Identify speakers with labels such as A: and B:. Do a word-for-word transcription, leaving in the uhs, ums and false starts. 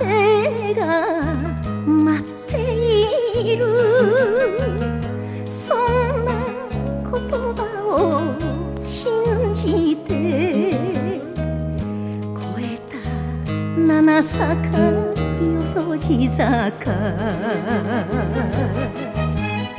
A: 生が待っている、そんな言葉を信じて越えた七坂よそ路坂